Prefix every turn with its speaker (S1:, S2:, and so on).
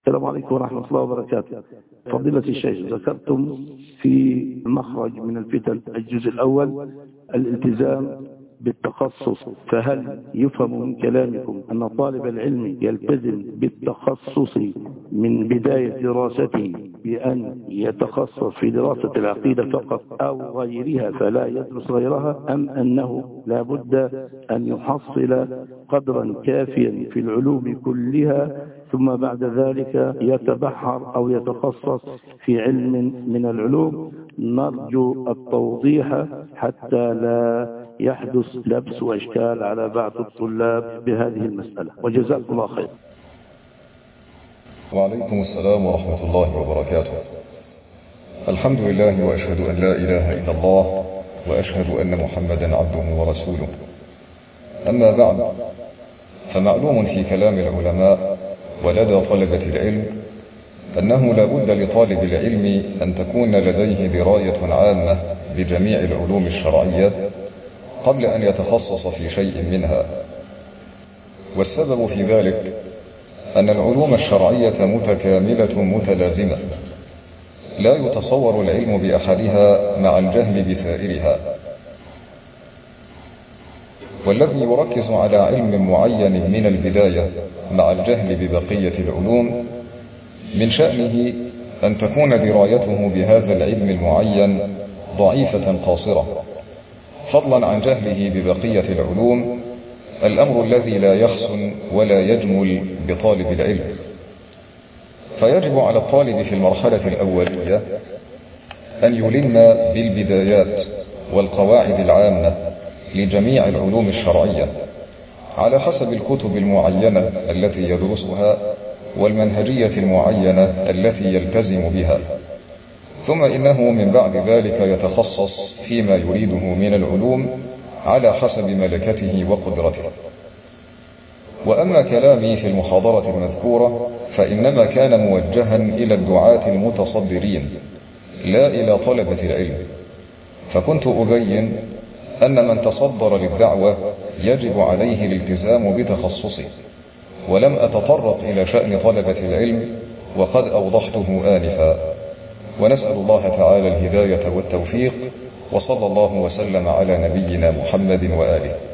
S1: السلام عليكم ورحمة الله وبركاته. فضيلة الشيخ، ذكرتم في مخرج من الفتن الجزء الأول الالتزام بالتخصص، فهل يفهم من كلامكم أن طالب العلم يلتزم بالتخصص من بداية دراسته بأن يتخصص في دراسة العقيدة فقط أو غيرها فلا يدرس غيرها، أم أنه لا بد أن يحصل قدرا كافيا في العلوم كلها ثم بعد ذلك يتبحر أو يتخصص في علم من العلوم؟ نرجو التوضيح حتى لا يحدث لبس وإشكال على بعض الطلاب بهذه المسألة، وجزاكم الله خير.
S2: وعليكم السلام ورحمة الله وبركاته. الحمد لله، وأشهد أن لا إله إلا الله، وأشهد أن محمدا عبده ورسوله. أما بعد، فمعلوم في كلام العلماء ولدى طلبة العلم أنه لا بد لطالب العلم أن تكون لديه دراية عامة بجميع العلوم الشرعية قبل أن يتخصص في شيء منها. والسبب في ذلك أن العلوم الشرعية متكاملة متلازمة، لا يتصور العلم بأحدها مع الجهل بسائرها. والذي يركز على علم معين من البداية مع الجهل ببقية العلوم من شأنه أن تكون درايته بهذا العلم المعين ضعيفة قاصرة، فضلا عن جهله ببقية العلوم، الأمر الذي لا يحسن ولا يجمل بطالب العلم. فيجب على الطالب في المرحلة الأولية أن يلم بالبدايات والقواعد العامة لجميع العلوم الشرعية على حسب الكتب المعينة التي يدرسها والمنهجية المعينة التي يلتزم بها، ثم إنه من بعد ذلك يتخصص فيما يريده من العلوم على حسب ملكته وقدرته. وأما كلامي في المحاضرة المذكورة فإنما كان موجها إلى الدعاة المتصدرين لا إلى طلبة العلم، فكنت أبين أن من تصدر للدعوة يجب عليه الالتزام بتخصصه، ولم أتطرق إلى شأن طلبة العلم وقد أوضحته آنفا. ونسأل الله تعالى الهداية والتوفيق، وصلى الله وسلم على نبينا محمد وآله.